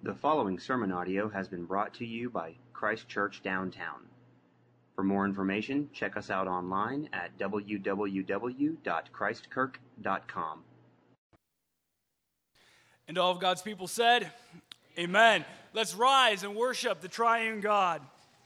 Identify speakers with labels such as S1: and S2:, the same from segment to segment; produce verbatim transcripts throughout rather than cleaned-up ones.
S1: The following sermon audio has been brought to you by Christ Church Downtown. For more information, check us out online at w w w dot christ kirk dot com.
S2: And all of God's people said, Amen. Let's rise and worship the triune God.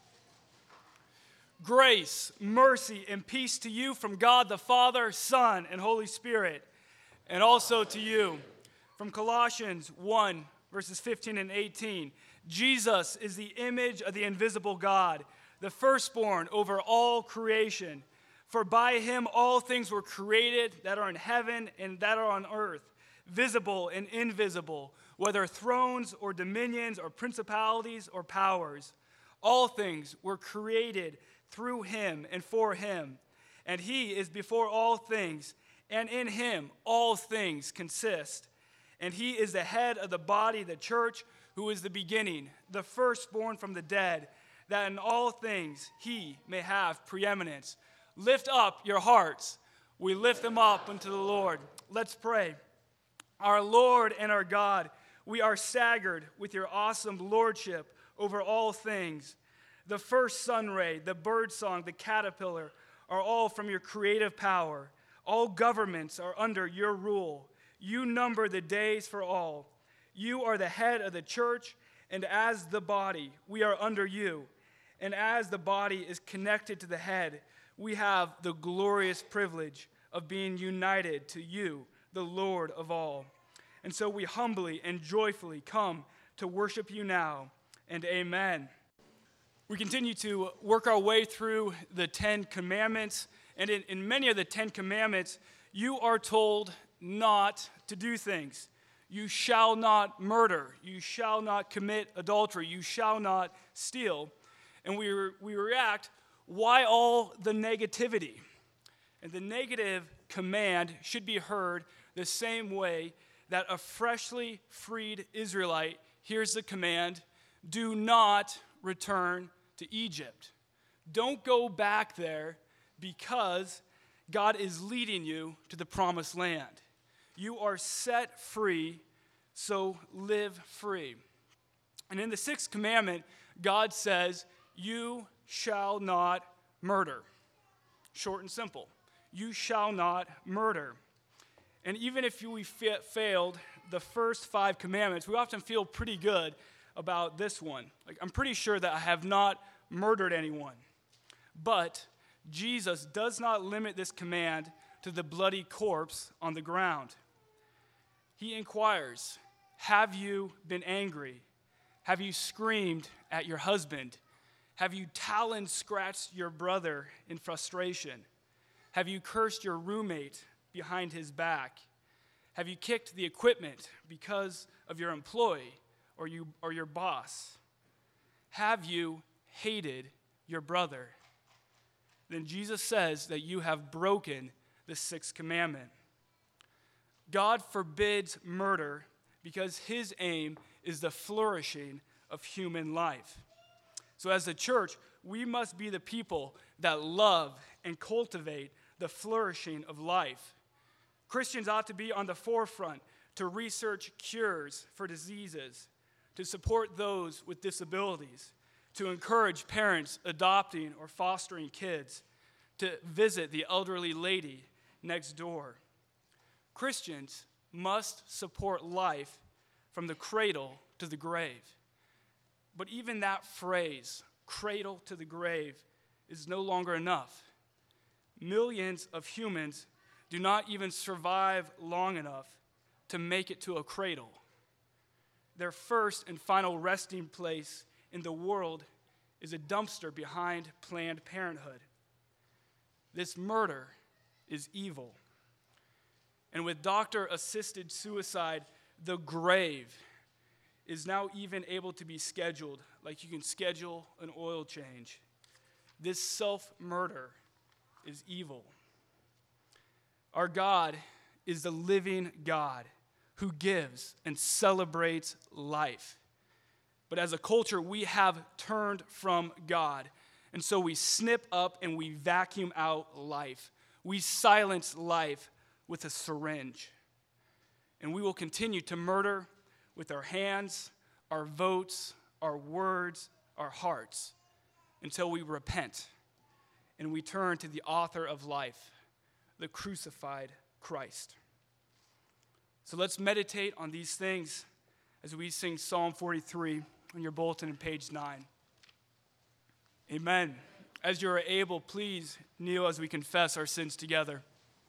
S2: Grace, mercy, and peace to you from God the Father, Son, and Holy Spirit, and also to you. From Colossians one, verses fifteen and eighteen, Jesus is the image of the invisible God, the firstborn over all creation. For by him all things were created that are in heaven and that are on earth, visible and invisible, whether thrones or dominions or principalities or powers. All things were created through him and for him. And he is before all things, and in him all things consist. And he is the head of the body, the church, who is the beginning, the firstborn from the dead, that in all things he may have preeminence. Lift up your hearts. We lift them up unto the Lord. Let's pray. Our Lord and our God, we are staggered with your awesome lordship over all things. The first sun ray, the bird song, the caterpillar are all from your creative power. All governments are under your rule. You number the days for all. You are the head of the church, and as the body, we are under you. And as the body is connected to the head, we have the glorious privilege of being united to you, the Lord of all. And so we humbly and joyfully come to worship you now, and amen. We continue to work our way through the Ten Commandments, and in, in many of the Ten Commandments, you are told not to do things. You shall not murder. You shall not commit adultery. You shall not steal. And we, re- we react, why all the negativity? And the negative command should be heard the same way that a freshly freed Israelite hears the command, do not return to Egypt. Don't go back there because God is leading you to the promised land. You are set free, so live free. And in the sixth commandment, God says, you shall not murder. Short and simple. You shall not murder. And even if we fa- failed the first five commandments, we often feel pretty good about this one. Like, I'm pretty sure that I have not murdered anyone. But Jesus does not limit this command to the bloody corpse on the ground. He inquires, have you been angry? Have you screamed at your husband? Have you talon scratched your brother in frustration? Have you cursed your roommate behind his back? Have you kicked the equipment because of your employee or you or your boss? Have you hated your brother? Then Jesus says that you have broken the sixth commandment. God forbids murder because his aim is the flourishing of human life. So as a church, we must be the people that love and cultivate the flourishing of life. Christians ought to be on the forefront to research cures for diseases, to support those with disabilities, to encourage parents adopting or fostering kids, to visit the elderly lady next door. Christians must support life from the cradle to the grave. But even that phrase, cradle to the grave, is no longer enough. Millions of humans do not even survive long enough to make it to a cradle. Their first and final resting place in the world is a dumpster behind Planned Parenthood. This murder is evil. And with doctor-assisted suicide, the grave is now even able to be scheduled, like you can schedule an oil change. This self-murder is evil. Our God is the living God who gives and celebrates life. But as a culture, we have turned from God. And so we snip up and we vacuum out life. We silence life with a syringe. And we will continue to murder with our hands, our votes, our words, our hearts, until we repent and we turn to the author of life, the crucified Christ. So let's meditate on these things as we sing Psalm forty-three on your bulletin on page nine. Amen. As you are able, please kneel as we confess our sins together.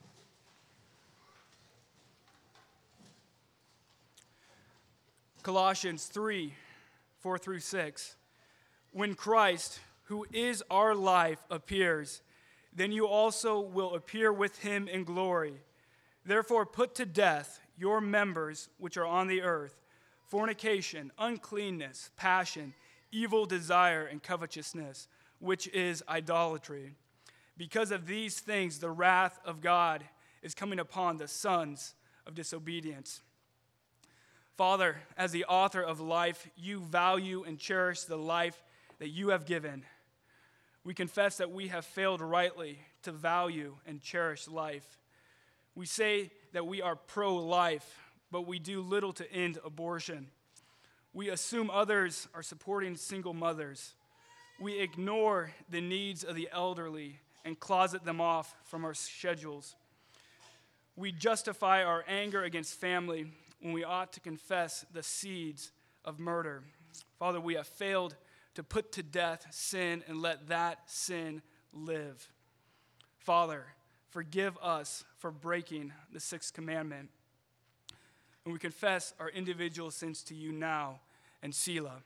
S2: Colossians three, four through six. When Christ, who is our life, appears, then you also will appear with him in glory. Therefore put to death your members which are on the earth, fornication, uncleanness, passion, evil desire, and covetousness, which is idolatry. Because of these things the wrath of God is coming upon the sons of disobedience. Father, as the author of life, you value and cherish the life that you have given. We confess that we have failed rightly to value and cherish life. We say that we are pro-life, but we do little to end abortion. We assume others are supporting single mothers. We ignore the needs of the elderly and closet them off from our schedules. We justify our anger against family when we ought to confess the seeds of murder. Father, we have failed to put to death sin and let that sin live. Father, forgive us for breaking the sixth commandment. And we confess our individual sins to you now, and Selah.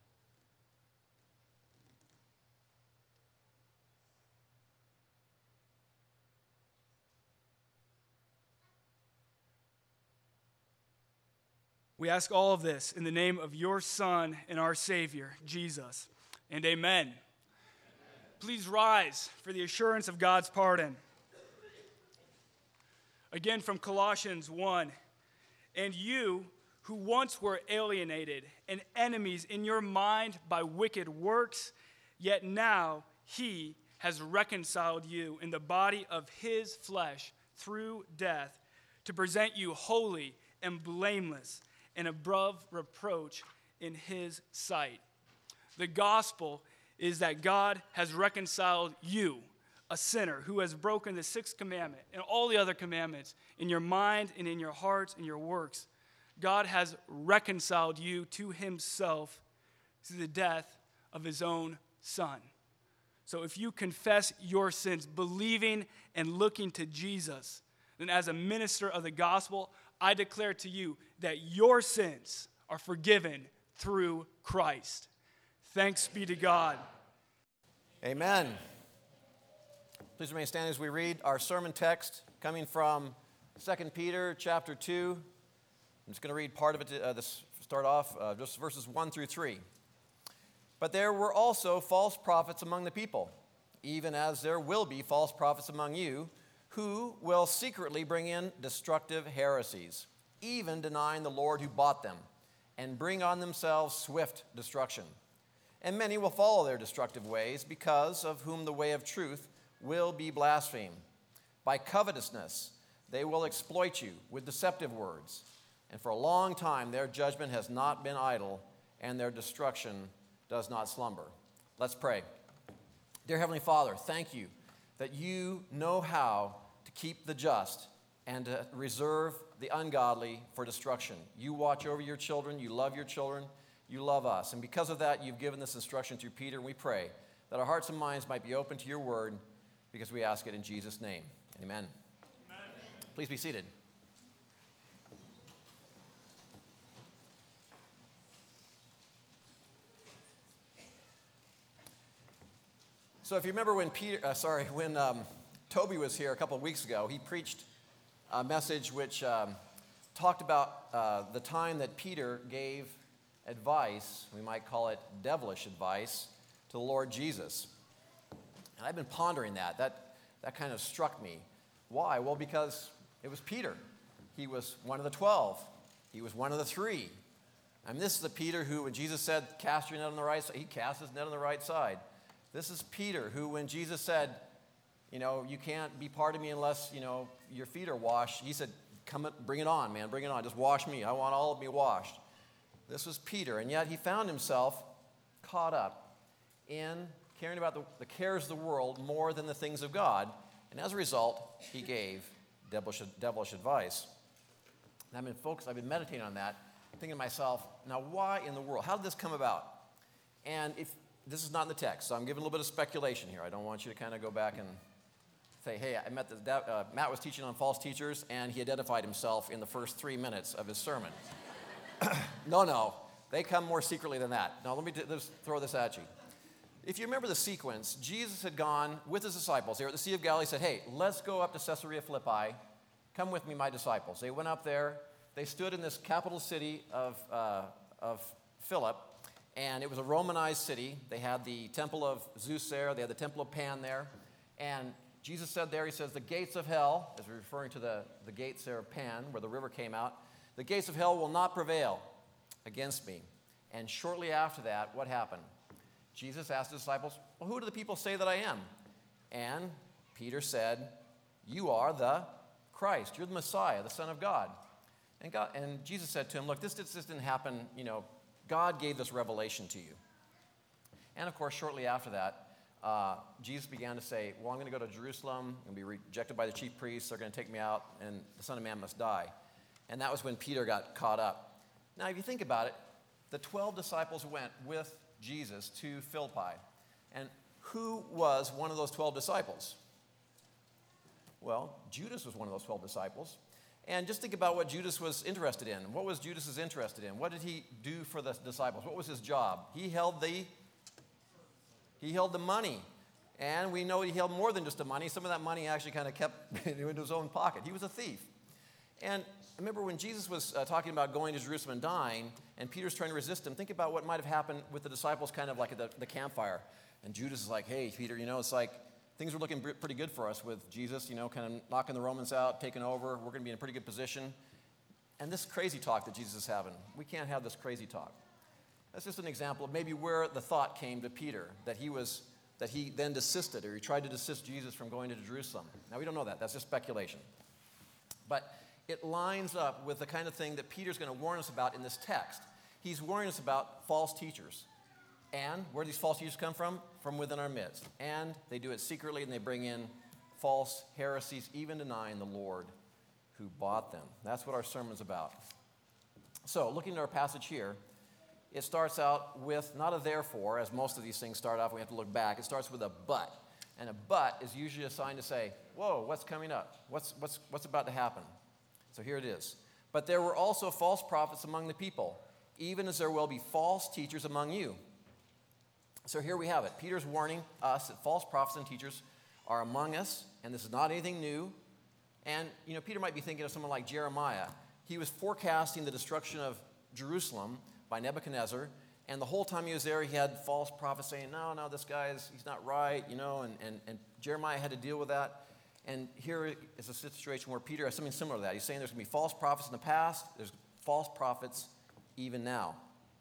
S2: We ask all of this in the name of your Son and our Savior, Jesus. And amen. Amen. Please rise for the assurance of God's pardon. Again from Colossians one. And you who once were alienated and enemies in your mind by wicked works, yet now he has reconciled you in the body of his flesh through death to present you holy and blameless and above reproach in his sight. The gospel is that God has reconciled you, a sinner who has broken the sixth commandment and all the other commandments in your mind and in your hearts and your works. God has reconciled you to himself through the death of his own Son. So if you confess your sins, believing and looking to Jesus, then as a minister of the gospel, I declare to you that your sins are forgiven through Christ. Thanks be to God.
S3: Amen. Please remain standing as we read our sermon text coming from Second Peter chapter two. I'm just going to read part of it to uh, this, start off, uh, just verses one through three. But there were also false prophets among the people, even as there will be false prophets among you, who will secretly bring in destructive heresies, even denying the Lord who bought them, and bring on themselves swift destruction. And many will follow their destructive ways, because of whom the way of truth will be blasphemed. By covetousness they will exploit you with deceptive words, and for a long time their judgment has not been idle, and their destruction does not slumber. Let's pray. Dear Heavenly Father, thank you that you know how to keep the just and to reserve the ungodly for destruction. You watch over your children, you love your children, you love us. And because of that, you've given this instruction through Peter, and we pray that our hearts and minds might be open to your word, because we ask it in Jesus' name. Amen. Amen. Please be seated. So if you remember when Peter, uh, sorry, when um, Toby was here a couple of weeks ago, he preached a message which um, talked about uh, the time that Peter gave advice, we might call it devilish advice, to the Lord Jesus. And I've been pondering that. That, that kind of struck me. Why? Well, because it was Peter. He was one of the twelve. He was one of the three. I mean, this is the Peter who, when Jesus said, cast your net on the right side, he cast his net on the right side. This is Peter who, when Jesus said, you know, you can't be part of me unless, you know, your feet are washed, he said, come, bring it on, man, bring it on. Just wash me. I want all of me washed. This was Peter, and yet he found himself caught up in caring about the, the cares of the world more than the things of God. And as a result, he gave devilish, devilish advice. And I've been focused, I've been meditating on that, thinking to myself, now why in the world? How did this come about? And if this is not in the text, so I'm giving a little bit of speculation here. I don't want you to kind of go back and say, hey, I met this, uh, Matt was teaching on false teachers, and he identified himself in the first three minutes of his sermon. no, no, they come more secretly than that. Now, let me d- just throw this at you. If you remember the sequence, Jesus had gone with his disciples. They were at the Sea of Galilee. He said, hey, let's go up to Caesarea Philippi. Come with me, my disciples. They went up there. They stood in this capital city of, uh, of Philip, and it was a Romanized city. They had the temple of Zeus there. They had the temple of Pan there. And Jesus said there, he says, the gates of hell, as we're referring to the, the gates there of Pan, where the river came out, the gates of hell will not prevail against me. And shortly after that, what happened? Jesus asked the disciples, well, who do the people say that I am? And Peter said, you are the Christ. You're the Messiah, the Son of God. And, God, and Jesus said to him, look, this, this didn't happen, you know, God gave this revelation to you. And of course, shortly after that, uh, Jesus began to say, well, I'm going to go to Jerusalem. I'm going to be rejected by the chief priests. They're going to take me out, and the Son of Man must die. And that was when Peter got caught up. Now, if you think about it, the twelve disciples went with Jesus to Philippi. And who was one of those twelve disciples? Well, Judas was one of those twelve disciples. And just think about what Judas was interested in. What was Judas interested in? What did he do for the disciples? What was his job? He held the he held the money. And we know he held more than just the money. Some of that money actually kind of kept into his own pocket. He was a thief. And remember when Jesus was uh, talking about going to Jerusalem and dying, and Peter's trying to resist him, think about what might have happened with the disciples kind of like at the, the campfire. And Judas is like, hey, Peter, you know, it's like things are looking pretty good for us with Jesus, you know, kind of knocking the Romans out, taking over. We're going to be in a pretty good position. And this crazy talk that Jesus is having, we can't have this crazy talk. That's just an example of maybe where the thought came to Peter, that he was, that he then desisted, or he tried to desist Jesus from going to Jerusalem. Now, we don't know that. That's just speculation. But it lines up with the kind of thing that Peter's going to warn us about in this text. He's warning us about false teachers. And where do these false teachers come from? From within our midst. And they do it secretly, and they bring in false heresies, even denying the Lord who bought them. That's what our sermon's about. So, looking at our passage here, it starts out with not a therefore, as most of these things start off, we have to look back. It starts with a but. And a but is usually a sign to say, whoa, what's coming up? What's, what's, what's about to happen? So here it is. But there were also false prophets among the people, even as there will be false teachers among you. So here we have it. Peter's warning us that false prophets and teachers are among us, and this is not anything new. And, you know, Peter might be thinking of someone like Jeremiah. He was forecasting the destruction of Jerusalem by Nebuchadnezzar, and the whole time he was there, he had false prophets saying, no, no, this guy is, he's not right, you know, and, and, and Jeremiah had to deal with that. And here is a situation where Peter has something similar to that. He's saying there's going to be false prophets in the past, there's false prophets even now.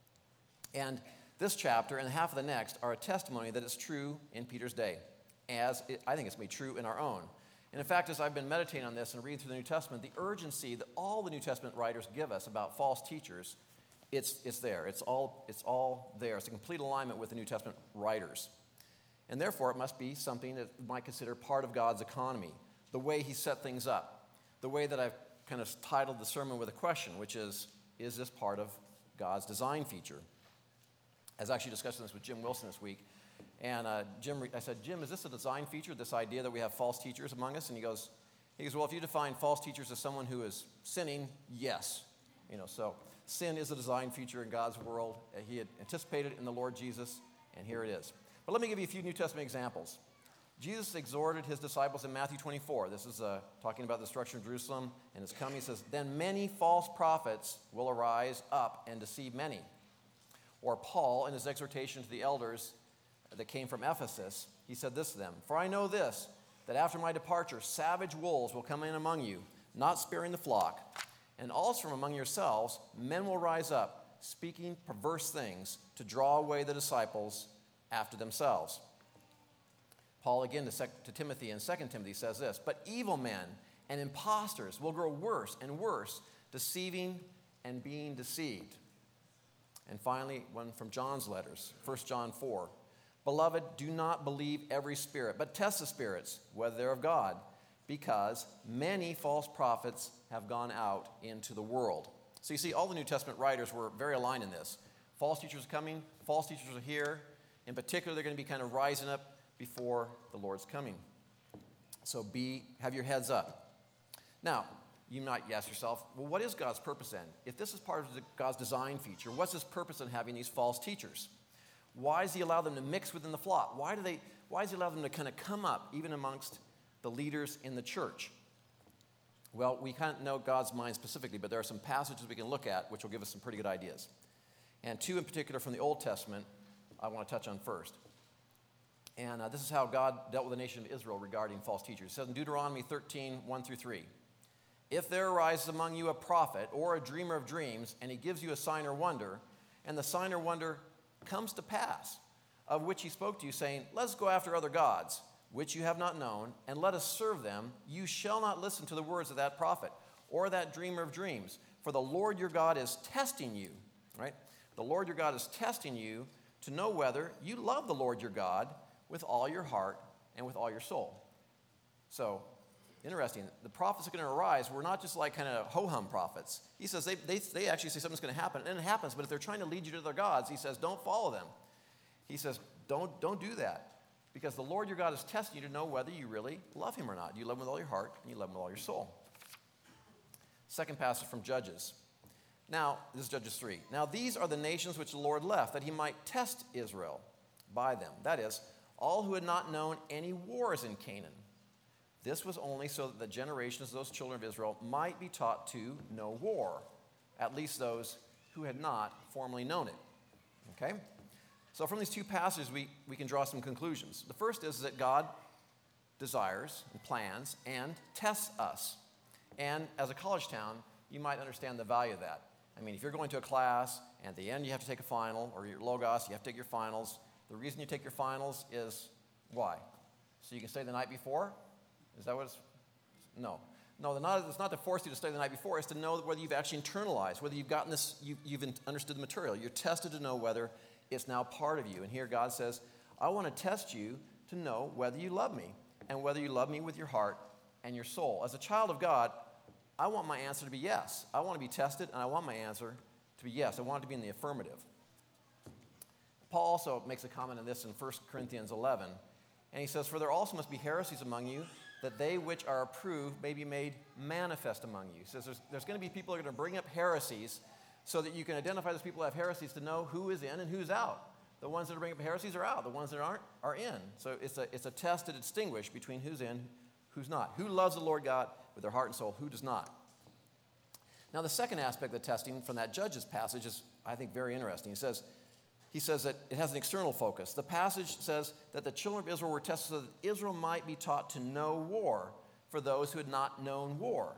S3: And this chapter and half of the next are a testimony that it's true in Peter's day, as it, I think it's going to be true in our own. And in fact, as I've been meditating on this and reading through the New Testament, the urgency that all the New Testament writers give us about false teachers, it's, it's there. It's all, it's all there. It's a complete alignment with the New Testament writers. And therefore, it must be something that we might consider part of God's economy, the way he set things up, the way that I've kind of titled the sermon with a question, which is, is this part of God's design feature? I was actually discussing this with Jim Wilson this week, and uh, Jim, I said, Jim, is this a design feature, this idea that we have false teachers among us? And he goes, he goes, well, if you define false teachers as someone who is sinning, yes. You know, so sin is a design feature in God's world. Uh, he had anticipated it in the Lord Jesus, and here it is. But let me give you a few New Testament examples. Jesus exhorted his disciples in Matthew twenty-four. This is uh, talking about the destruction of Jerusalem and its coming. He says, then many false prophets will arise up and deceive many. Or Paul, in his exhortation to the elders that came from Ephesus, he said this to them, for I know this, that after my departure, savage wolves will come in among you, not sparing the flock. And also from among yourselves, men will rise up, speaking perverse things, to draw away the disciples after themselves. Paul, again, to, sec- to Timothy in Second Timothy says this, but evil men and impostors will grow worse and worse, deceiving and being deceived. And finally, one from John's letters, First John four. Beloved, do not believe every spirit, but test the spirits, whether they're of God, because many false prophets have gone out into the world. So you see, all the New Testament writers were very aligned in this. False teachers are coming, false teachers are here. In particular, they're going to be kind of rising up before the Lord's coming. So be, have your heads up. Now, you might ask yourself, well, what is God's purpose then? If this is part of God's design feature, what's his purpose in having these false teachers? Why does he allow them to mix within the flock? Why do they? Why does he allow them to kind of come up even amongst the leaders in the church? Well, we can't know God's mind specifically, but there are some passages we can look at which will give us some pretty good ideas. And two in particular from the Old Testament I want to touch on first. And uh, this is how God dealt with the nation of Israel regarding false teachers. It says in Deuteronomy thirteen, one through three, if there arises among you a prophet or a dreamer of dreams, and he gives you a sign or wonder, and the sign or wonder comes to pass, of which he spoke to you, saying, let us go after other gods, which you have not known, and let us serve them, you shall not listen to the words of that prophet or that dreamer of dreams. For the Lord your God is testing you, right? The Lord your God is testing you to know whether you love the Lord your God with all your heart and with all your soul. So, interesting. The prophets are going to arise. We're not just like kind of ho-hum prophets. He says they, they, they actually say something's going to happen, and it happens. But if they're trying to lead you to their gods, he says, don't follow them. He says, don't, don't do that. Because the Lord your God is testing you to know whether you really love him or not. Do you love him with all your heart, and you love him with all your soul? Second passage from Judges. Now, this is Judges three. Now, these are the nations which the Lord left, that he might test Israel by them. That is, all who had not known any wars in Canaan. This was only so that the generations of those children of Israel might be taught to know war, at least those who had not formerly known it. Okay? So from these two passages, we, we can draw some conclusions. The first is that God desires and plans and tests us. And as a college town, you might understand the value of that. I mean, if you're going to a class, and at the end you have to take a final, or your Logos, you have to take your finals, the reason you take your finals is why? So you can stay the night before? Is that what it's? No. No, not, it's not to force you to stay the night before. It's to know whether you've actually internalized, whether you've gotten this, you, you've understood the material. You're tested to know whether it's now part of you. And here God says, I want to test you to know whether you love me and whether you love me with your heart and your soul. As a child of God, I want my answer to be yes. I want to be tested, and I want my answer to be yes. I want it to be in the affirmative. Paul also makes a comment on this in First Corinthians eleven. And he says, for there also must be heresies among you, that they which are approved may be made manifest among you. He says there's, there's going to be people who are going to bring up heresies so that you can identify those people who have heresies to know who is in and who's out. The ones that are bringing up heresies are out. The ones that aren't are in. So it's a, it's a test to distinguish between who's in, who's not. Who loves the Lord God with their heart and soul, who does not. Now the second aspect of the testing from that Judges passage is, I think, very interesting. He says, He says that it has an external focus. The passage says that the children of Israel were tested so that Israel might be taught to know war for those who had not known war.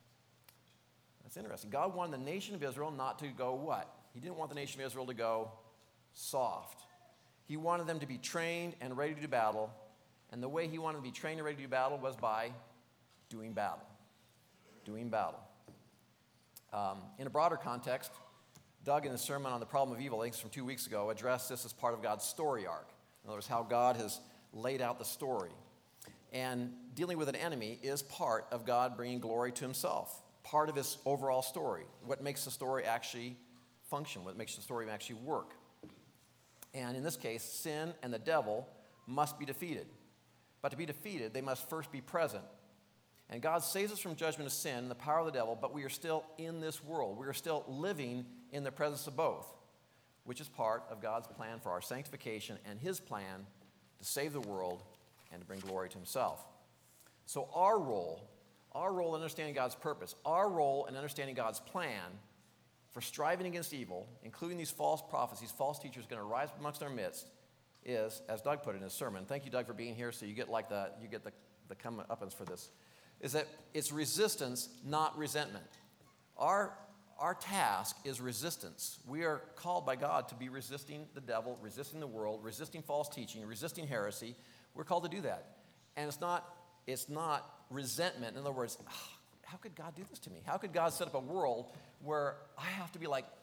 S3: That's interesting. God wanted the nation of Israel not to go what? He didn't want the nation of Israel to go soft. He wanted them to be trained and ready to do battle. And the way he wanted them to be trained and ready to do battle was by doing battle. Doing battle. Um, in a broader context, Doug, in his sermon on the problem of evil, I think it's from two weeks ago, addressed this as part of God's story arc. In other words, how God has laid out the story. And dealing with an enemy is part of God bringing glory to himself, part of his overall story, what makes the story actually function, what makes the story actually work. And in this case, sin and the devil must be defeated. But to be defeated, they must first be present. And God saves us from judgment of sin and the power of the devil, but we are still in this world. We are still living in the presence of both, which is part of God's plan for our sanctification and his plan to save the world and to bring glory to himself. So our role, our role in understanding God's purpose, our role in understanding God's plan for striving against evil, including these false prophets, these false teachers going to rise amongst our midst, is, as Doug put it in his sermon, thank you, Doug, for being here, so you get like the, you get the, the comeuppance for this, is that it's resistance, not resentment. Our Our task is resistance. We are called by God to be resisting the devil, resisting the world, resisting false teaching, resisting heresy. We're called to do that. And it's not, it's not resentment. In other words, oh, how could God do this to me? How could God set up a world where I have to be like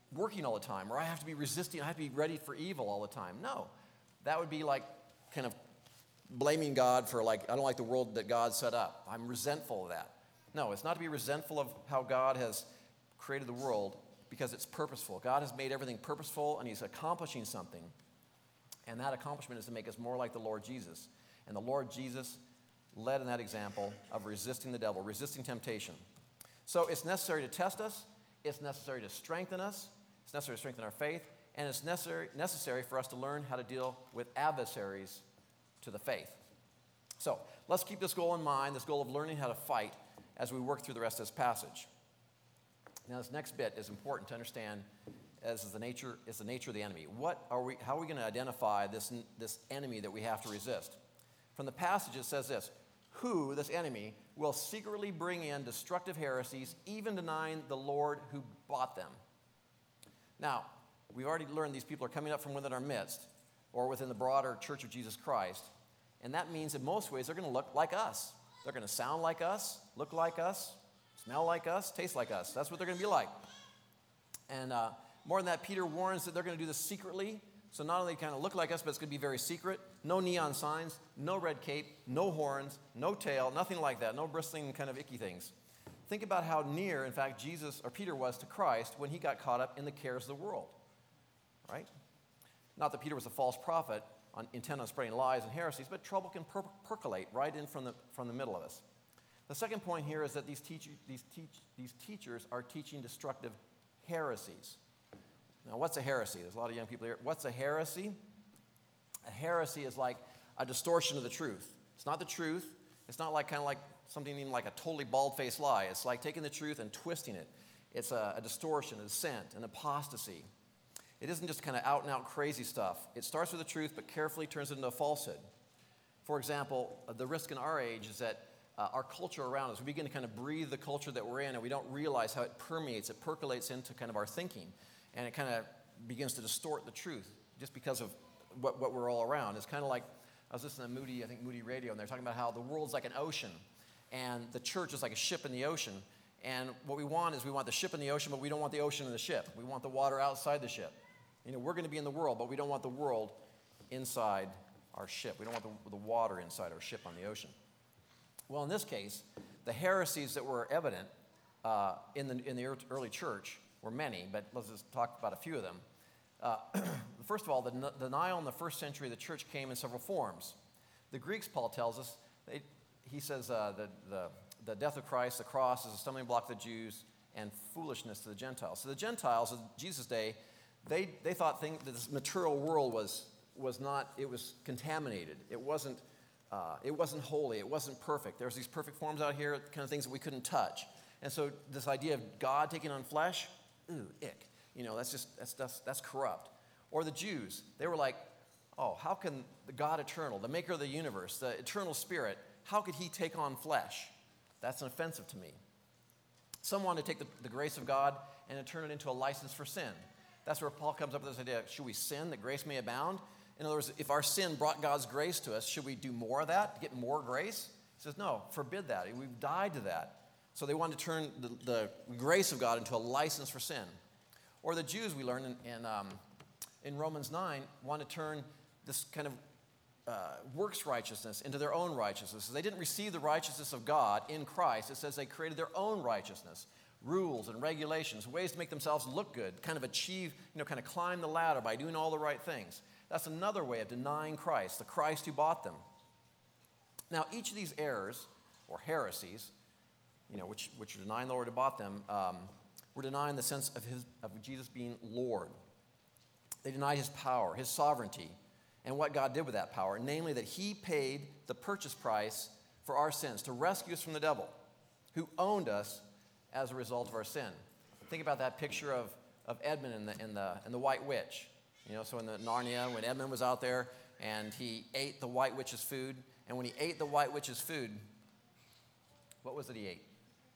S3: working all the time, or I have to be resisting, I have to be ready for evil all the time. No, that would be like kind of blaming God for like, I don't like the world that God set up. I'm resentful of that. No, it's not to be resentful of how God has created the world, because it's purposeful. God has made everything purposeful, and he's accomplishing something. And that accomplishment is to make us more like the Lord Jesus. And the Lord Jesus led in that example of resisting the devil, resisting temptation. So it's necessary to test us. It's necessary to strengthen us. It's necessary to strengthen our faith. And it's necessary, necessary for us to learn how to deal with adversaries to the faith. So let's keep this goal in mind, this goal of learning how to fight, as we work through the rest of this passage. Now, this next bit is important to understand, as is the nature is the nature of the enemy. What are we? How are we going to identify this this enemy that we have to resist? From the passage, it says this: "Who, this enemy, will secretly bring in destructive heresies, even denying the Lord who bought them." Now, we've already learned these people are coming up from within our midst, or within the broader Church of Jesus Christ, and that means in most ways they're going to look like us. They're going to sound like us, look like us, smell like us, taste like us. That's what they're going to be like. And uh, more than that, Peter warns that they're going to do this secretly. So not only kind of look like us, but it's going to be very secret. No neon signs, no red cape, no horns, no tail, nothing like that. No bristling kind of icky things. Think about how near, in fact, Jesus or Peter was to Christ when he got caught up in the cares of the world. Right? Not that Peter was a false prophet on, intent on spreading lies and heresies, but trouble can per- percolate right in from the, from the middle of us. The second point here is that these, teach, these, teach, these teachers are teaching destructive heresies. Now, what's a heresy? There's a lot of young people here. What's a heresy? A heresy is like a distortion of the truth. It's not the truth. It's not like kind of like something even like a totally bald-faced lie. It's like taking the truth and twisting it. It's a, a distortion, a dissent, an apostasy. It isn't just kind of out-and-out crazy stuff. It starts with the truth, but carefully turns it into a falsehood. For example, the risk in our age is that Uh, our culture around us, we begin to kind of breathe the culture that we're in, and we don't realize how it permeates, it percolates into kind of our thinking, and it kind of begins to distort the truth just because of what, what we're all around. It's kind of like, I was listening to Moody, I think Moody Radio, and they're talking about how the world's like an ocean, and the church is like a ship in the ocean, and what we want is we want the ship in the ocean, but we don't want the ocean in the ship. We want the water outside the ship. You know, we're going to be in the world, but we don't want the world inside our ship. We don't want the, the water inside our ship on the ocean. Well, in this case, the heresies that were evident uh, in, the, in the early church were many, but let's just talk about a few of them. Uh, first of all, the n- denial in the first century of the church came in several forms. The Greeks, Paul tells us, they, he says uh, the, the, the death of Christ, the cross, is a stumbling block to the Jews and foolishness to the Gentiles. So the Gentiles in Jesus' day, they, they thought thing, that this material world was, was not, it was contaminated. It wasn't Uh, it wasn't holy. It wasn't perfect. There's these perfect forms out here, kind of things that we couldn't touch. And so this idea of God taking on flesh, ooh, ick. You know, that's just, that's, that's, that's corrupt. Or the Jews, they were like, oh, how can the God eternal, the maker of the universe, the eternal spirit, how could he take on flesh? That's offensive to me. Some want to take the, the grace of God and turn it into a license for sin. That's where Paul comes up with this idea, should we sin that grace may abound? In other words, if our sin brought God's grace to us, should we do more of that to get more grace? He says, no, forbid that. We've died to that. So they wanted to turn the, the grace of God into a license for sin. Or the Jews, we learn in, in, um, in Romans nine, want to turn this kind of uh, works righteousness into their own righteousness. So they didn't receive the righteousness of God in Christ. It says they created their own righteousness, rules and regulations, ways to make themselves look good, kind of achieve, you know, kind of climb the ladder by doing all the right things. That's another way of denying Christ, the Christ who bought them. Now, each of these errors, or heresies, you know, which, which are denying the Lord who bought them, um, were denying the sense of, his, of Jesus being Lord. They denied his power, his sovereignty, and what God did with that power, namely that he paid the purchase price for our sins to rescue us from the devil, who owned us as a result of our sin. Think about that picture of, of Edmund and the, and, the, and the White Witch. You know, so in the Narnia, when Edmund was out there and he ate the White Witch's food, and when he ate the White Witch's food, what was it he ate?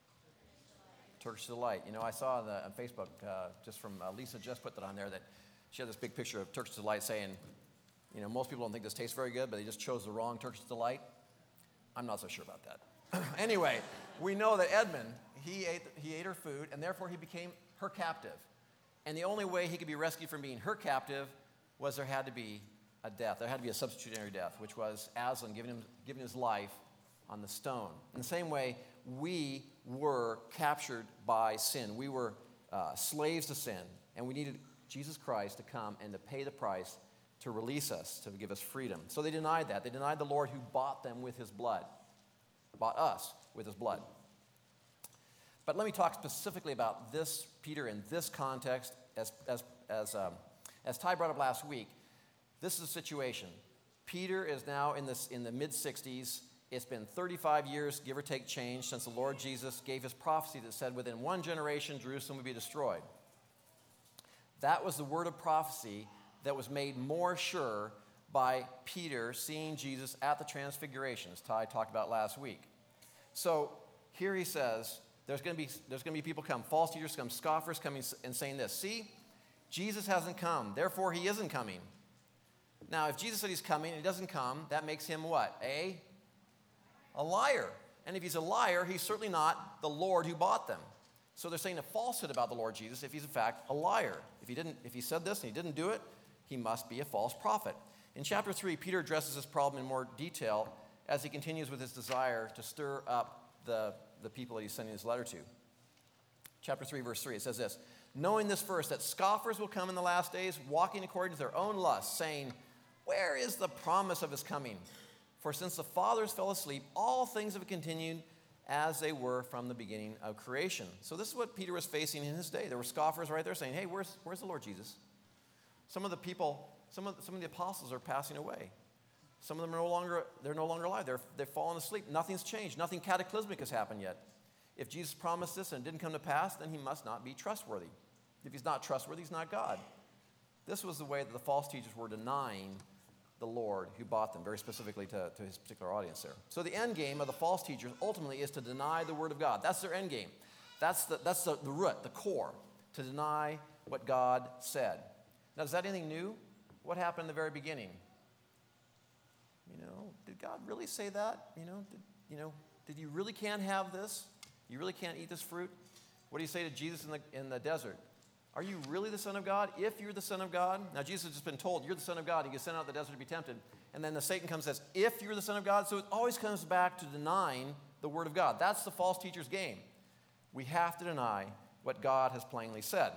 S3: Turkish Delight. You know, I saw on, the, on Facebook, uh, just from uh, Lisa just put that on there, that she had this big picture of Turkish Delight saying, you know, most people don't think this tastes very good, but they just chose the wrong Turkish Delight. I'm not so sure about that. Anyway, we know that Edmund, he ate, he ate her food, and therefore he became her captive. And the only way he could be rescued from being her captive was there had to be a death. There had to be a substitutionary death, which was Aslan giving, him, giving his life on the stone. In the same way, we were captured by sin. We were uh, slaves to sin, and we needed Jesus Christ to come and to pay the price to release us, to give us freedom. So they denied that. They denied the Lord who bought them with his blood, bought us with his blood. But let me talk specifically about this, Peter, in this context. As, as, as, um, as Ty brought up last week, this is a situation. Peter is now in, this, in the mid-sixties. It's been thirty-five years, give or take change, since the Lord Jesus gave his prophecy that said within one generation, Jerusalem would be destroyed. That was the word of prophecy that was made more sure by Peter seeing Jesus at the Transfiguration, as Ty talked about last week. So here he says, there's going to be there's going to be people come, false teachers come, scoffers coming and saying this. See, Jesus hasn't come, therefore he isn't coming. Now, if Jesus said he's coming and he doesn't come, that makes him what? A, a liar. And if he's a liar, he's certainly not the Lord who bought them. So they're saying a falsehood about the Lord Jesus if he's in fact a liar. If he didn't, if he said this and he didn't do it, he must be a false prophet. In chapter three, Peter addresses this problem in more detail as he continues with his desire to stir up the, the people that he's sending his letter to. Chapter three, verse three, it says this, knowing this first, that scoffers will come in the last days, walking according to their own lusts, saying, where is the promise of his coming? For since the fathers fell asleep, all things have continued as they were from the beginning of creation. So this is what Peter was facing in his day. There were scoffers right there saying, hey, where's, where's the Lord Jesus? Some of the people, some of, some of the apostles are passing away. Some of them are no longer, they're no longer alive. They're, they've fallen asleep. Nothing's changed. Nothing cataclysmic has happened yet. If Jesus promised this and it didn't come to pass, then he must not be trustworthy. If he's not trustworthy, he's not God. This was the way that the false teachers were denying the Lord who bought them, very specifically to, to his particular audience there. So the end game of the false teachers ultimately is to deny the word of God. That's their end game. That's the, that's the, the root, the core, to deny what God said. Now, is that anything new? What happened in the very beginning? You know, did God really say that? You know, did, you know, did you really can't have this? You really can't eat this fruit? What do you say to Jesus in the, in the desert? Are you really the Son of God? If you're the Son of God. Now, Jesus has just been told, you're the Son of God. He gets sent out in the desert to be tempted. And then the Satan comes and says, if you're the Son of God. So it always comes back to denying the Word of God. That's the false teacher's game. We have to deny what God has plainly said.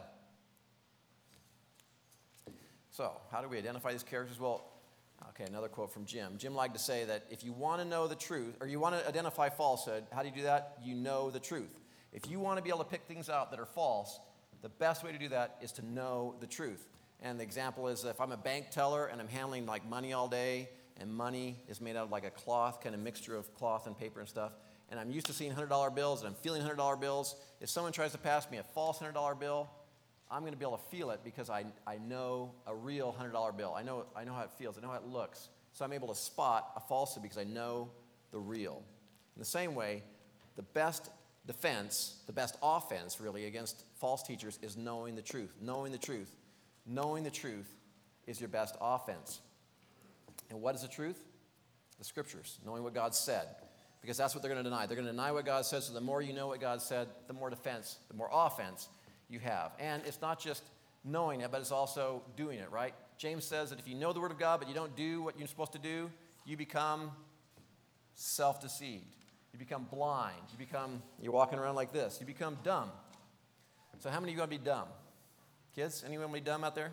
S3: So, how do we identify these characters? Well, okay, another quote from Jim. Jim liked to say that if you want to know the truth, or you want to identify falsehood, how do you do that? You know the truth. If you want to be able to pick things out that are false, the best way to do that is to know the truth. And the example is if I'm a bank teller and I'm handling like money all day, and money is made out of like a cloth, kind of mixture of cloth and paper and stuff, and I'm used to seeing one hundred dollar bills and I'm feeling one hundred dollar bills, if someone tries to pass me a false one hundred dollar bill, I'm going to be able to feel it because I, I know a real one hundred dollar bill. I know, I know how it feels. I know how it looks. So I'm able to spot a falsehood because I know the real. In the same way, the best defense, the best offense really against false teachers is knowing the truth. Knowing the truth. Knowing the truth is your best offense. And what is the truth? The scriptures. Knowing what God said. Because that's what they're going to deny. They're going to deny what God said, so the more you know what God said, the more defense, the more offense you have. And it's not just knowing it, but it's also doing it, right? James says that if you know the word of God, but you don't do what you're supposed to do, you become self-deceived. You become blind. You become, you're walking around like this. You become dumb. So how many of you want to be dumb? Kids, anyone want to be dumb out there?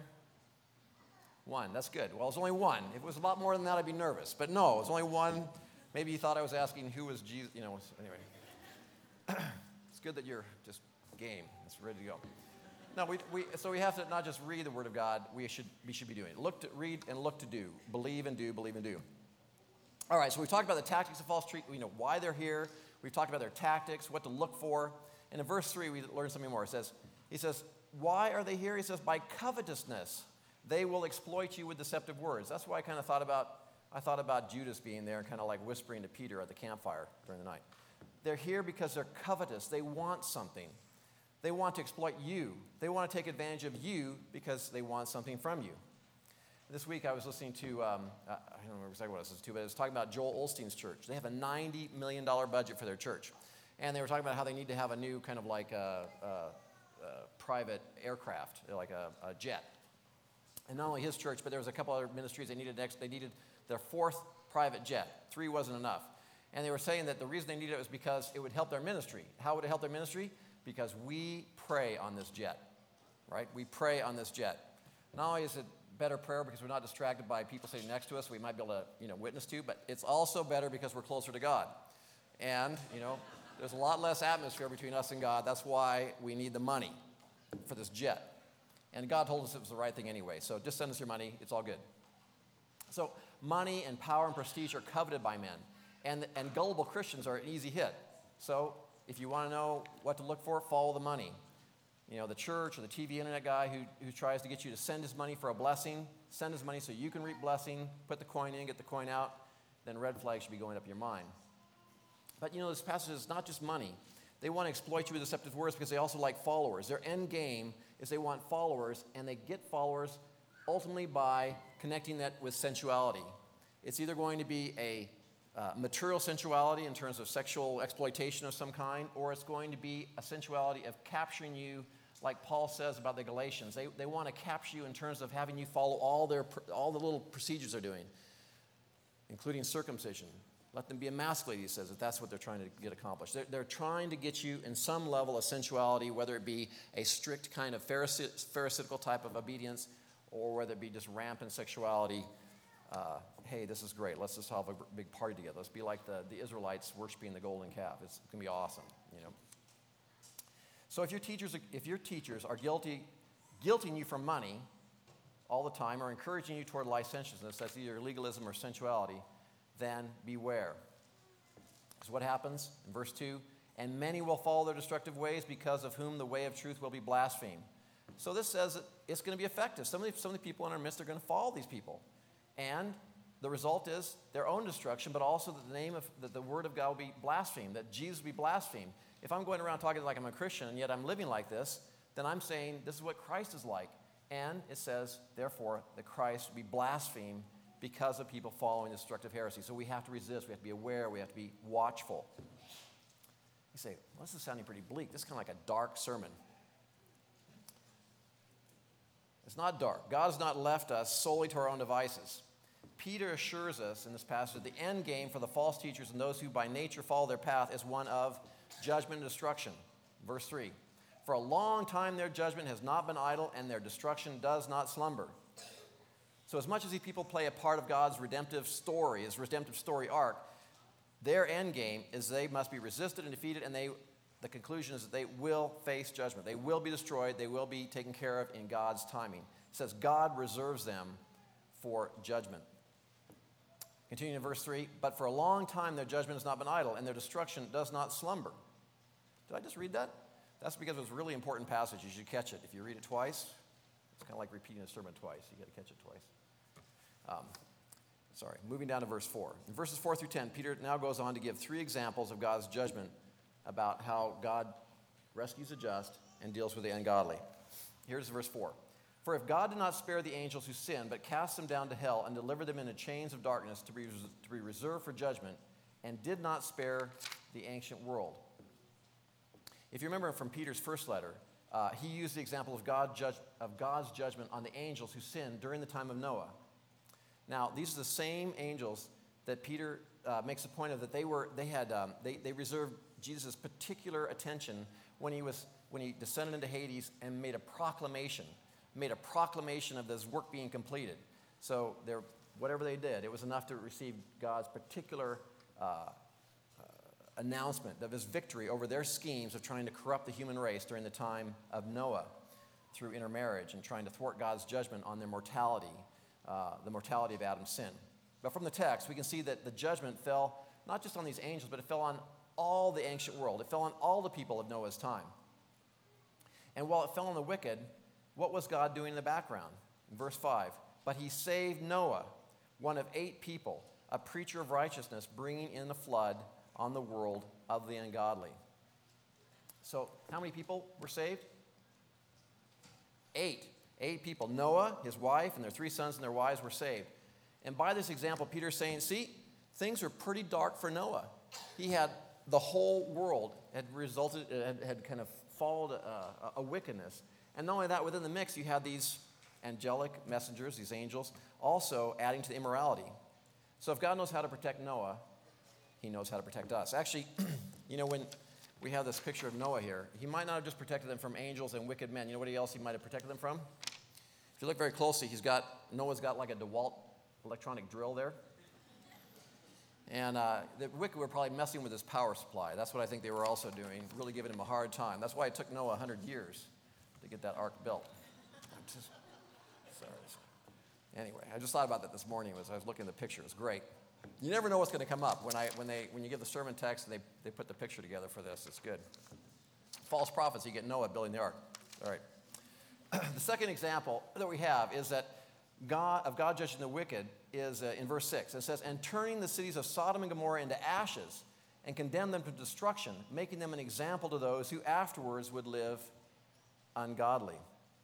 S3: One. That's good. Well, it's only one. If it was a lot more than that, I'd be nervous. But no, it's only one. Maybe you thought I was asking who was Jesus. You know, anyway. It's good that you're just game. It's ready to go. No, we, we, so we have to not just read the Word of God. We should, we should be doing it. Look to read and look to do. Believe and do, believe and do. All right, so we've talked about the tactics of false teachers. We know why they're here. We've talked about their tactics, what to look for. And in verse three, we learn something more. It says, he says, why are they here? He says, by covetousness, they will exploit you with deceptive words. That's why I kind of thought about, I thought about Judas being there and kind of like whispering to Peter at the campfire during the night. They're here because they're covetous. They want something. They want to exploit you. They want to take advantage of you because they want something from you. This week I was listening to, um, I don't remember exactly what I was listening to, but I was talking about Joel Osteen's church. They have a ninety million dollars budget for their church. And they were talking about how they need to have a new kind of like a, a, uh, private aircraft, like a, a jet. And not only his church, but there was a couple other ministries they needed next. They needed their fourth private jet. Three wasn't enough. And they were saying that the reason they needed it was because it would help their ministry. How would it help their ministry? Because we pray on this jet, right? We pray on this jet. Not only is it better prayer because we're not distracted by people sitting next to us we might be able to, you know, witness to, but it's also better because we're closer to God. And, you know, there's a lot less atmosphere between us and God. That's why we need the money for this jet. And God told us it was the right thing anyway. So just send us your money. It's all good. So money and power and prestige are coveted by men. And, and gullible Christians are an easy hit. So if you want to know what to look for, follow the money. You know, the church or the T V internet guy who, who tries to get you to send his money for a blessing, send his money so you can reap blessing, put the coin in, get the coin out, then red flags should be going up your mind. But, you know, this passage is not just money. They want to exploit you with deceptive words because they also like followers. Their end game is they want followers, and they get followers ultimately by connecting that with sensuality. It's either going to be a uh, material sensuality in terms of sexual exploitation of some kind, or it's going to be a sensuality of capturing you, like Paul says about the Galatians. They, they want to capture you in terms of having you follow all, their, all the little procedures they're doing, including circumcision. Let them be emasculated, he says, if that's what they're trying to get accomplished. They're, they're trying to get you in some level of sensuality, whether it be a strict kind of pharisee, pharisaical type of obedience, or whether it be just rampant sexuality. Uh, hey, this is great. Let's just have a big party together. Let's be like the, the Israelites worshiping the golden calf. It's going to be awesome, you know. So if your teachers, if your teachers are guilty, guilting you for money all the time, or encouraging you toward licentiousness, that's either legalism or sensuality, then beware. So what happens in verse two? And many will follow their destructive ways, because of whom the way of truth will be blasphemed. So this says that it's going to be effective. Some of the, some of the people in our midst are going to follow these people. And the result is their own destruction, but also that the name of that the word of God will be blasphemed, that Jesus will be blasphemed. If I'm going around talking like I'm a Christian and yet I'm living like this, then I'm saying this is what Christ is like. And it says, therefore, that Christ will be blasphemed because of people following destructive heresy. So we have to resist. We have to be aware. We have to be watchful. You say, well, this is sounding pretty bleak. This is kind of like a dark sermon. It's not dark. God has not left us solely to our own devices. Peter assures us in this passage that the end game for the false teachers and those who by nature follow their path is one of judgment and destruction. Verse three, for a long time their judgment has not been idle, and their destruction does not slumber. So as much as these people play a part of God's redemptive story, his redemptive story arc, their end game is they must be resisted and defeated, and they, the conclusion is that they will face judgment. They will be destroyed. They will be taken care of in God's timing. It says God reserves them for judgment. Continuing in verse three, but for a long time their judgment has not been idle, and their destruction does not slumber. Did I just read that? That's because it was a really important passage. You should catch it. If you read it twice, it's kind of like repeating a sermon twice. You got to catch it twice. Um, sorry, moving down to verse four. In verses four through ten, Peter now goes on to give three examples of God's judgment about how God rescues the just and deals with the ungodly. Here's verse four. For if God did not spare the angels who sinned, but cast them down to hell and delivered them into chains of darkness to be, to be reserved for judgment, and did not spare the ancient world. If you remember from Peter's first letter, uh, he used the example of, God judge, of God's judgment on the angels who sinned during the time of Noah. Now, these are the same angels that Peter uh, makes a point of, that they were they had um, they they reserved Jesus' particular attention when he was when he descended into Hades and made a proclamation, made a proclamation of this work being completed. So they're, whatever they did, it was enough to receive God's particular uh, uh, announcement of his victory over their schemes of trying to corrupt the human race during the time of Noah through intermarriage and trying to thwart God's judgment on their mortality. Uh, the mortality of Adam's sin. But from the text, we can see that the judgment fell not just on these angels, but it fell on all the ancient world. It fell on all the people of Noah's time. And while it fell on the wicked, what was God doing in the background? In verse five, but he saved Noah, one of eight people, a preacher of righteousness, bringing in the flood on the world of the ungodly. So how many people were saved? Eight. Eight people. Noah, his wife, and their three sons and their wives were saved. And by this example, Peter's saying, see, things are pretty dark for Noah. He had the whole world had resulted, had, had kind of followed a, a, a wickedness. And not only that, within the mix, you had these angelic messengers, these angels, also adding to the immorality. So if God knows how to protect Noah, he knows how to protect us. Actually, you know, when we have this picture of Noah here, he might not have just protected them from angels and wicked men. You know what else he might have protected them from? If you look very closely, he's got, Noah's got like a DeWalt electronic drill there. And uh, the wicked were probably messing with his power supply. That's what I think they were also doing, really giving him a hard time. That's why it took Noah one hundred years to get that ark built. I'm just, sorry. Anyway, I just thought about that this morning as I was looking at the picture. It was great. You never know what's going to come up when I when they when you give the sermon text and they, they put the picture together for this. It's good. False prophets, you get Noah building the ark. All right. The second example that we have is that God of God judging the wicked is uh, in verse six. It says, "And turning the cities of Sodom and Gomorrah into ashes, and condemn them to destruction, making them an example to those who afterwards would live ungodly."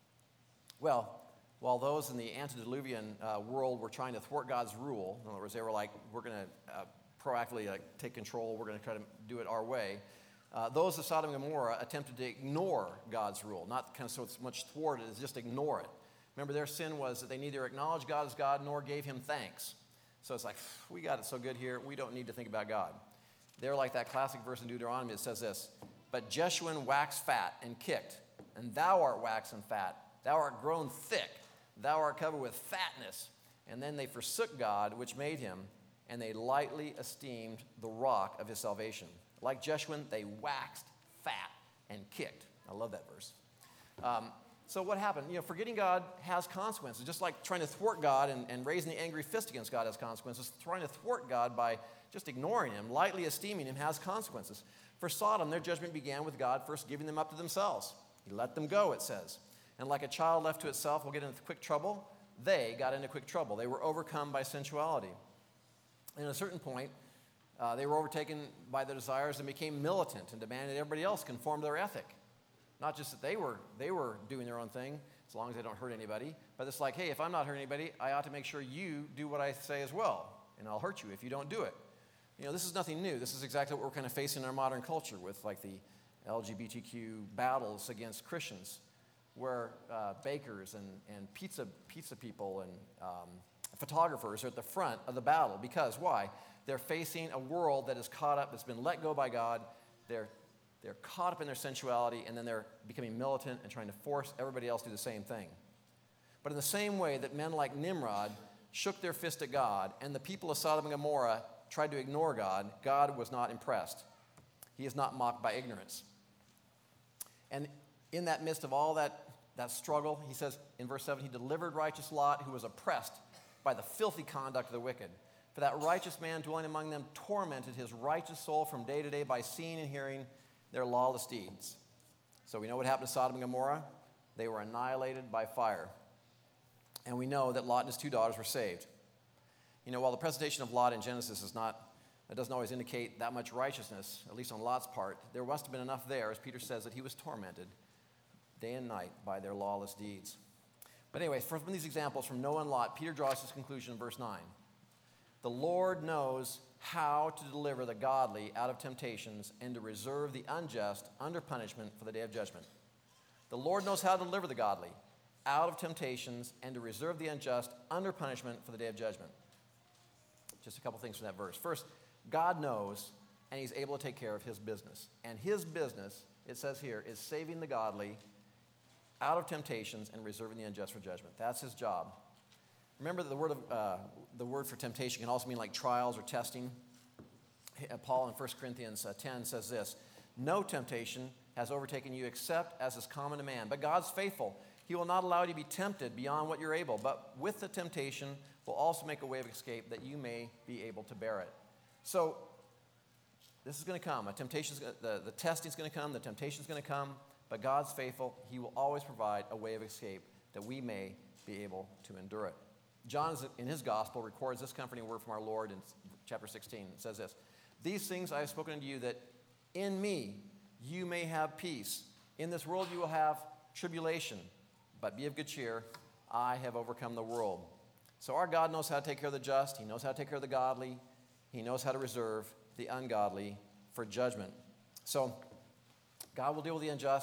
S3: Well, while those in the antediluvian uh, world were trying to thwart God's rule, in other words, they were like, we're going to uh, proactively like, take control, we're going to try to do it our way, uh, those of Sodom and Gomorrah attempted to ignore God's rule, not kind of so it's much thwart it, is just ignore it. Remember, their sin was that they neither acknowledged God as God nor gave him thanks. So it's like, we got it so good here, we don't need to think about God. They're like that classic verse in Deuteronomy that says this, "But Jeshurun waxed fat and kicked, and thou art waxen fat, thou art grown thick, thou art covered with fatness." And then they forsook God, which made him, and they lightly esteemed the rock of his salvation. Like Jeshurun, they waxed fat and kicked. I love that verse. Um, so what happened? You know, forgetting God has consequences. Just like trying to thwart God and, and raising the angry fist against God has consequences, trying to thwart God by just ignoring him, lightly esteeming him, has consequences. For Sodom, their judgment began with God first giving them up to themselves. He let them go, it says. And like a child left to itself will get into quick trouble, they got into quick trouble. They were overcome by sensuality. And at a certain point, uh, they were overtaken by their desires and became militant and demanded everybody else conform to their ethic. Not just that they were they were doing their own thing, as long as they don't hurt anybody, but it's like, hey, if I'm not hurting anybody, I ought to make sure you do what I say as well, and I'll hurt you if you don't do it. You know, this is nothing new. This is exactly what we're kind of facing in our modern culture with like the L G B T Q battles against Christians, where uh, bakers and, and pizza pizza people and um, photographers are at the front of the battle. Because why? They're facing a world that is caught up, that's been let go by God. They're they're caught up in their sensuality, and then they're becoming militant and trying to force everybody else to do the same thing. But in the same way that men like Nimrod shook their fist at God, and the people of Sodom and Gomorrah tried to ignore God, God was not impressed. He is not mocked by ignorance. And in that midst of all that, that struggle, he says in verse seven, he delivered righteous Lot, who was oppressed by the filthy conduct of the wicked. For that righteous man dwelling among them tormented his righteous soul from day to day by seeing and hearing their lawless deeds. So we know what happened to Sodom and Gomorrah. They were annihilated by fire. And we know that Lot and his two daughters were saved. You know, while the presentation of Lot in Genesis is not, it doesn't always indicate that much righteousness, at least on Lot's part, there must have been enough there, as Peter says, that he was tormented day and night by their lawless deeds. But anyway, from these examples from Noah and Lot, Peter draws his conclusion in verse nine. The Lord knows how to deliver the godly out of temptations and to reserve the unjust under punishment for the day of judgment. The Lord knows how to deliver the godly out of temptations and to reserve the unjust under punishment for the day of judgment. Just a couple things from that verse. First, God knows, and he's able to take care of his business. And his business, it says here, is saving the godly out of temptations and reserving the unjust for judgment. That's his job. Remember that the word of uh, the word for temptation can also mean like trials or testing. Paul in First Corinthians ten says this, "No temptation has overtaken you except as is common to man. But God's faithful. He will not allow you to be tempted beyond what you're able. But with the temptation will also make a way of escape that you may be able to bear it." So this is going to come. A temptation's gonna, the, the testing's going to come. The temptation's going to come. But God's faithful. He will always provide a way of escape that we may be able to endure it. John, in his gospel, records this comforting word from our Lord in chapter sixteen. It says this, "These things I have spoken unto you, that in me you may have peace. In this world you will have tribulation, but be of good cheer. I have overcome the world." So our God knows how to take care of the just. He knows how to take care of the godly. He knows how to reserve the ungodly for judgment. So God will deal with the unjust.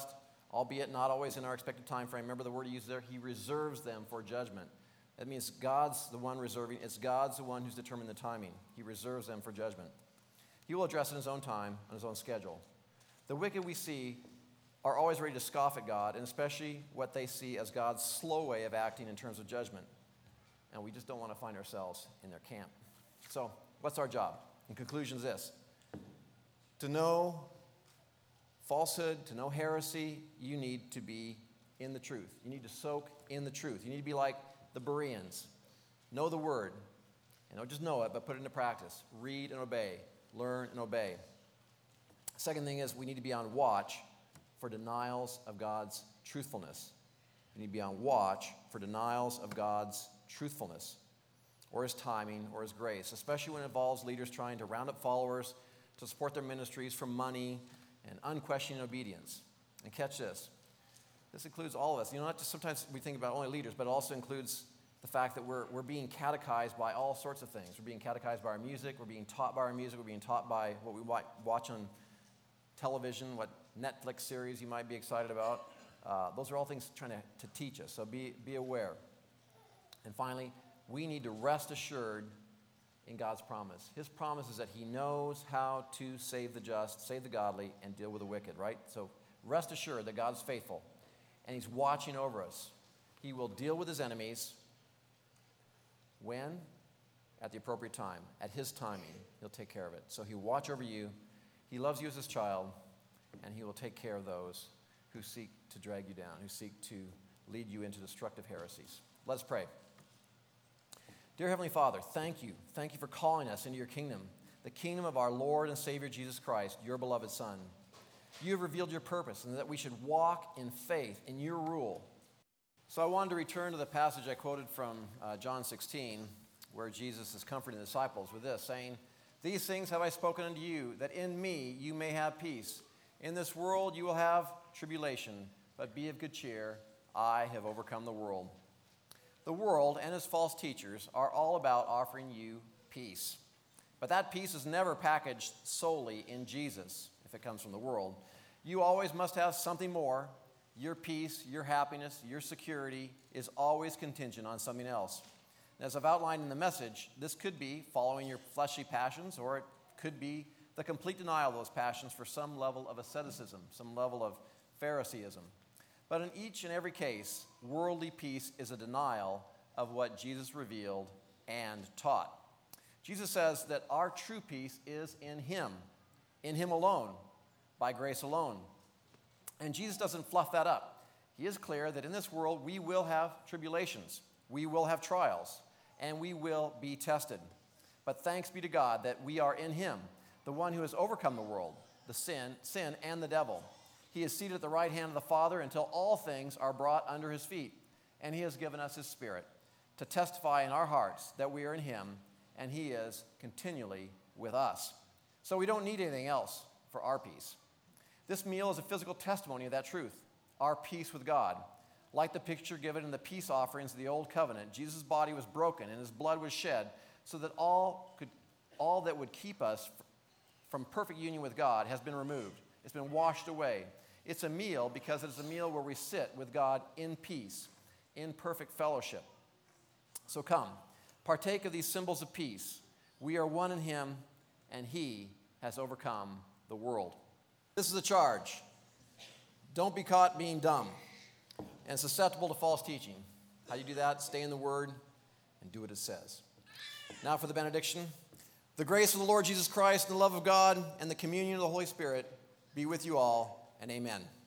S3: albeit not always in our expected time frame. Remember the word he used there? He reserves them for judgment. That means God's the one reserving. It's God's the one who's determined the timing. He reserves them for judgment. He will address it in his own time, on his own schedule. The wicked we see are always ready to scoff at God, and especially what they see as God's slow way of acting in terms of judgment. And we just don't want to find ourselves in their camp. So, what's our job? In conclusion is this. To know falsehood, to know heresy, you need to be in the truth. You need to soak in the truth. You need to be like the Bereans. Know the word. And don't just know it, but put it into practice. Read and obey. Learn and obey. Second thing is we need to be on watch for denials of God's truthfulness. We need to be on watch for denials of God's truthfulness, or his timing, or his grace, especially when it involves leaders trying to round up followers to support their ministries for money and unquestioning obedience. And catch this. This includes all of us. You know, not just sometimes we think about only leaders, but it also includes the fact that we're, we're being catechized by all sorts of things. We're being catechized by our music. We're being taught by our music. We're being taught by what we watch on television, what Netflix series you might be excited about. Uh, those are all things trying to, to teach us, so be, be aware. And finally, we need to rest assured in God's promise. His promise is that he knows how to save the just, save the godly, and deal with the wicked, right? So rest assured that God's faithful, and he's watching over us. He will deal with his enemies. When? At the appropriate time. At his timing, he'll take care of it. So he'll watch over you. He loves you as his child, and he will take care of those who seek to drag you down, who seek to lead you into destructive heresies. Let's pray. Dear Heavenly Father, thank you. Thank you for calling us into your kingdom, the kingdom of our Lord and Savior Jesus Christ, your beloved Son. You have revealed your purpose and that we should walk in faith in your rule. So I wanted to return to the passage I quoted from uh, John sixteen, where Jesus is comforting the disciples with this, saying, "These things have I spoken unto you, that in me you may have peace. In this world you will have tribulation, but be of good cheer. I have overcome the world." The world and its false teachers are all about offering you peace. But that peace is never packaged solely in Jesus if it comes from the world. You always must have something more. Your peace, your happiness, your security is always contingent on something else. And as I've outlined in the message, this could be following your fleshly passions, or it could be the complete denial of those passions for some level of asceticism, some level of Phariseeism. But in each and every case, worldly peace is a denial of what Jesus revealed and taught. Jesus says that our true peace is in him, in him alone, by grace alone. And Jesus doesn't fluff that up. He is clear that in this world we will have tribulations, we will have trials, and we will be tested. But thanks be to God that we are in him, the one who has overcome the world, the sin, sin and the devil. He is seated at the right hand of the Father until all things are brought under his feet. And he has given us his Spirit to testify in our hearts that we are in him, and he is continually with us. So we don't need anything else for our peace. This meal is a physical testimony of that truth, our peace with God. Like the picture given in the peace offerings of the Old Covenant, Jesus' body was broken and his blood was shed so that all, could, all that would keep us from perfect union with God has been removed. It's been washed away. It's a meal because it's a meal where we sit with God in peace, in perfect fellowship. So come, partake of these symbols of peace. We are one in him, and he has overcome the world. This is a charge. Don't be caught being dumb and susceptible to false teaching. How do you do that? Stay in the Word and do what it says. Now for the benediction. The grace of the Lord Jesus Christ and the love of God and the communion of the Holy Spirit be with you all, and amen.